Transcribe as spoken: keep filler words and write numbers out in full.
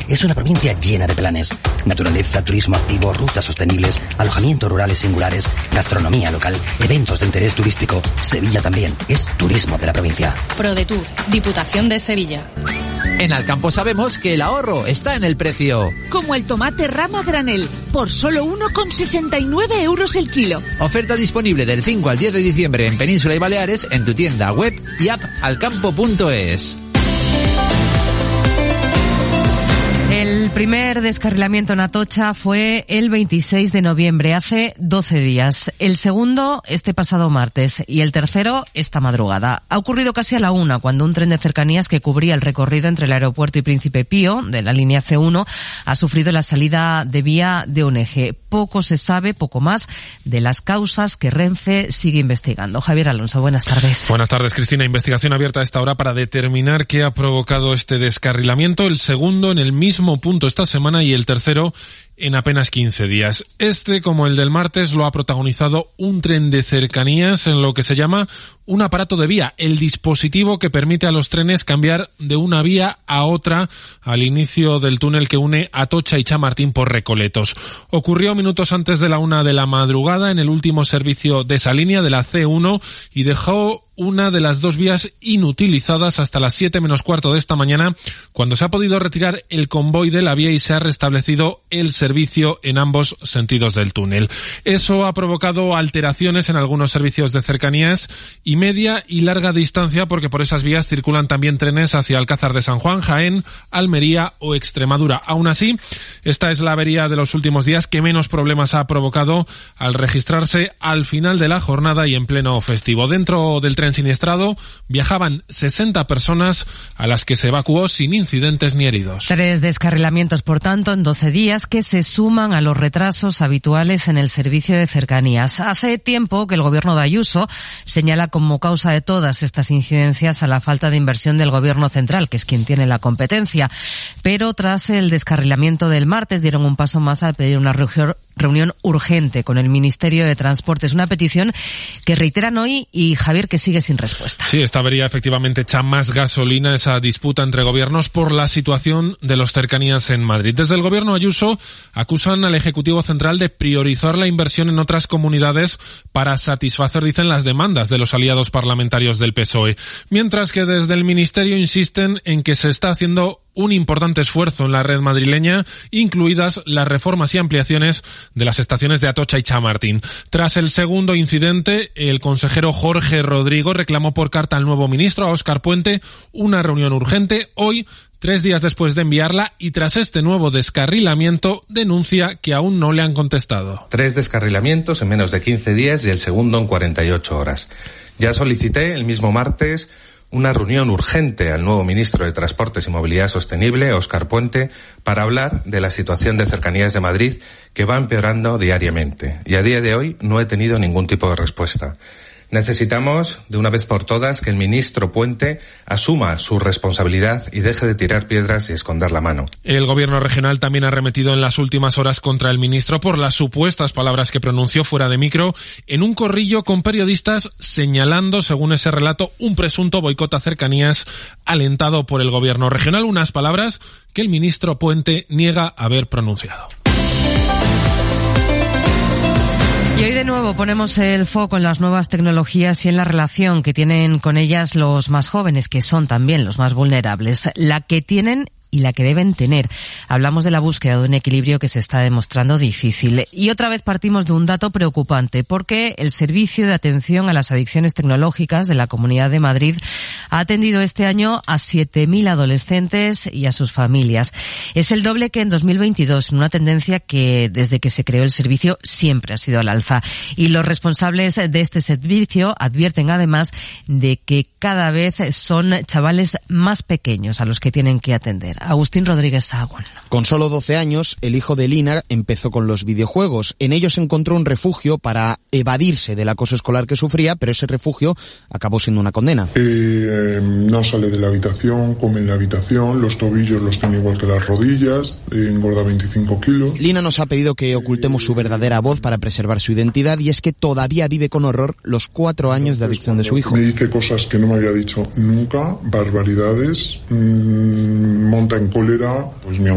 es una provincia llena de planes. Naturaleza, turismo activo, rutas sostenibles, alojamientos rurales singulares, gastronomía local, eventos de interés turístico. Sevilla también es turismo de la provincia. ProDetour, Diputación de Sevilla. En Alcampo sabemos que el ahorro está en el precio. Como el tomate rama granel, por solo uno con sesenta y nueve euros el kilo. Oferta disponible del cinco al diez de diciembre en Península y Baleares en tu tienda web y app alcampo punto es. El primer descarrilamiento en Atocha fue el veintiséis de noviembre, hace doce días. El segundo, este pasado martes. Y el tercero, esta madrugada. Ha ocurrido casi a la una, cuando un tren de cercanías que cubría el recorrido entre el aeropuerto y Príncipe Pío, de la línea ce uno, ha sufrido la salida de vía de un eje. Poco se sabe, poco más, de las causas que Renfe sigue investigando. Javier Alonso, buenas tardes. Buenas tardes, Cristina. Investigación abierta a esta hora para determinar qué ha provocado este descarrilamiento. El segundo en el mismo punto esta semana y el tercero en apenas quince días. Este, como el del martes, lo ha protagonizado un tren de cercanías en lo que se llama un aparato de vía, el dispositivo que permite a los trenes cambiar de una vía a otra al inicio del túnel que une Atocha y Chamartín por Recoletos. Ocurrió minutos antes de la una de la madrugada en el último servicio de esa línea, de la ce uno, y dejó una de las dos vías inutilizadas hasta las siete menos cuarto de esta mañana, cuando se ha podido retirar el convoy de la vía y se ha restablecido el servicio en ambos sentidos del túnel. Eso ha provocado alteraciones en algunos servicios de cercanías y media y larga distancia, porque por esas vías circulan también trenes hacia Alcázar de San Juan, Jaén, Almería o Extremadura. Aún así, esta es la avería de los últimos días que menos problemas ha provocado al registrarse al final de la jornada y en pleno festivo. Dentro del tren siniestrado viajaban sesenta personas, a las que se evacuó sin incidentes ni heridos. Tres descarrilamientos, por tanto, en doce días, que se suman a los retrasos habituales en el servicio de cercanías. Hace tiempo que el gobierno de Ayuso señala como causa de todas estas incidencias a la falta de inversión del gobierno central, que es quien tiene la competencia. Pero tras el descarrilamiento del martes dieron un paso más al pedir una reunión reunión urgente con el Ministerio de Transportes. Una petición que reiteran hoy y, Javier, que sigue sin respuesta. Sí, esta avería efectivamente echa más gasolina a esa disputa entre gobiernos por la situación de los cercanías en Madrid. Desde el gobierno Ayuso acusan al Ejecutivo Central de priorizar la inversión en otras comunidades para satisfacer, dicen, las demandas de los aliados parlamentarios del P S O E. Mientras que desde el Ministerio insisten en que se está haciendo un importante esfuerzo en la red madrileña, incluidas las reformas y ampliaciones de las estaciones de Atocha y Chamartín. Tras el segundo incidente, el consejero Jorge Rodrigo reclamó por carta al nuevo ministro, a Óscar Puente, una reunión urgente. Hoy, tres días después de enviarla y tras este nuevo descarrilamiento, denuncia que aún no le han contestado. Tres descarrilamientos en menos de quince días y el segundo en cuarenta y ocho horas. Ya solicité el mismo martes una reunión urgente al nuevo ministro de Transportes y Movilidad Sostenible, Óscar Puente, para hablar de la situación de cercanías de Madrid, que va empeorando diariamente. Y a día de hoy no he tenido ningún tipo de respuesta. Necesitamos, de una vez por todas, que el ministro Puente asuma su responsabilidad y deje de tirar piedras y esconder la mano. El gobierno regional también ha arremetido en las últimas horas contra el ministro por las supuestas palabras que pronunció fuera de micro en un corrillo con periodistas, señalando, según ese relato, un presunto boicot a cercanías alentado por el gobierno regional. Unas palabras que el ministro Puente niega haber pronunciado. Y hoy de nuevo ponemos el foco en las nuevas tecnologías y en la relación que tienen con ellas los más jóvenes, que son también los más vulnerables, la que tienen y la que deben tener. Hablamos de la búsqueda de un equilibrio que se está demostrando difícil. Y otra vez partimos de un dato preocupante, porque el Servicio de Atención a las Adicciones Tecnológicas de la Comunidad de Madrid ha atendido este año a siete mil adolescentes y a sus familias. Es el doble que en dos mil veintidós, una tendencia que desde que se creó el servicio siempre ha sido al alza. Y los responsables de este servicio advierten además de que cada vez son chavales más pequeños a los que tienen que atender. Agustín Rodríguez Sagún. Con solo doce años, el hijo de Lina empezó con los videojuegos. En ellos encontró un refugio para evadirse del acoso escolar que sufría, pero ese refugio acabó siendo una condena. Eh, eh, no sale de la habitación, come en la habitación, los tobillos los tiene igual que las rodillas, eh, engorda veinticinco kilos. Lina nos ha pedido que ocultemos su verdadera voz para preservar su identidad, y es que todavía vive con horror los cuatro años de adicción de su hijo. Me dice cosas que no me había dicho nunca, barbaridades, mmm, monta en cólera, pues mi